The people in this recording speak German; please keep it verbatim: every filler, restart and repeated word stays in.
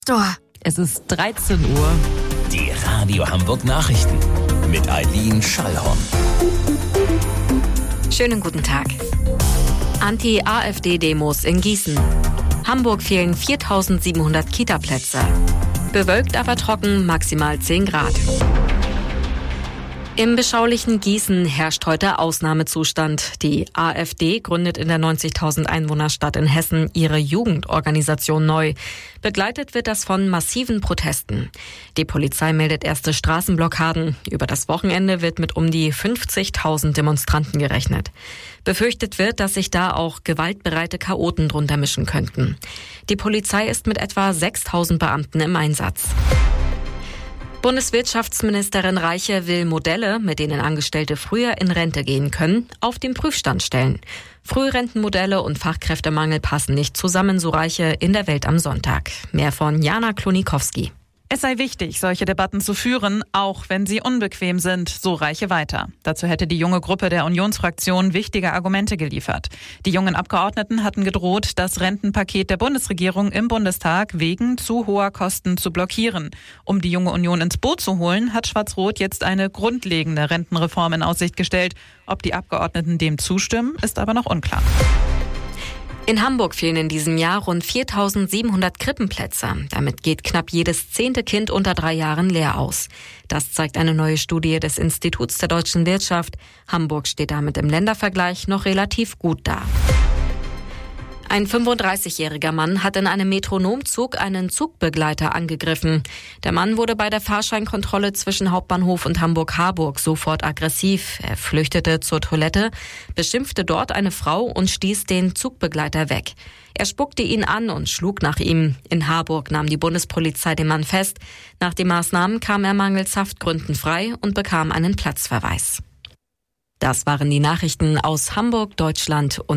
Store. Es ist dreizehn Uhr. Die Radio Hamburg Nachrichten mit Eileen Schallhorn. Schönen guten Tag. Anti-AfD-Demos in Gießen. Hamburg fehlen viertausendsiebenhundert Kita-Plätze. Bewölkt, aber trocken, maximal zehn Grad. Im beschaulichen Gießen herrscht heute Ausnahmezustand. Die AfD gründet in der neunzigtausend Einwohnerstadt in Hessen ihre Jugendorganisation neu. Begleitet wird das von massiven Protesten. Die Polizei meldet erste Straßenblockaden. Über das Wochenende wird mit um die fünfzigtausend Demonstranten gerechnet. Befürchtet wird, dass sich da auch gewaltbereite Chaoten drunter mischen könnten. Die Polizei ist mit etwa sechstausend Beamten im Einsatz. Bundeswirtschaftsministerin Reiche will Modelle, mit denen Angestellte früher in Rente gehen können, auf den Prüfstand stellen. Frührentenmodelle und Fachkräftemangel passen nicht zusammen, so Reiche in der Welt am Sonntag. Mehr von Jana Klonikowski. Es sei wichtig, solche Debatten zu führen, auch wenn sie unbequem sind, so Reiche weiter. Dazu hätte die junge Gruppe der Unionsfraktion wichtige Argumente geliefert. Die jungen Abgeordneten hatten gedroht, das Rentenpaket der Bundesregierung im Bundestag wegen zu hoher Kosten zu blockieren. Um die junge Union ins Boot zu holen, hat Schwarz-Rot jetzt eine grundlegende Rentenreform in Aussicht gestellt. Ob die Abgeordneten dem zustimmen, ist aber noch unklar. In Hamburg fehlen in diesem Jahr rund viertausendsiebenhundert Krippenplätze. Damit geht knapp jedes zehnte Kind unter drei Jahren leer aus. Das zeigt eine neue Studie des Instituts der deutschen Wirtschaft. Hamburg steht damit im Ländervergleich noch relativ gut da. Ein fünfunddreißigjähriger Mann hat in einem Metronomzug einen Zugbegleiter angegriffen. Der Mann wurde bei der Fahrscheinkontrolle zwischen Hauptbahnhof und Hamburg-Harburg sofort aggressiv. Er flüchtete zur Toilette, beschimpfte dort eine Frau und stieß den Zugbegleiter weg. Er spuckte ihn an und schlug nach ihm. In Harburg nahm die Bundespolizei den Mann fest. Nach den Maßnahmen kam er mangels Haftgründen frei und bekam einen Platzverweis. Das waren die Nachrichten aus Hamburg, Deutschland und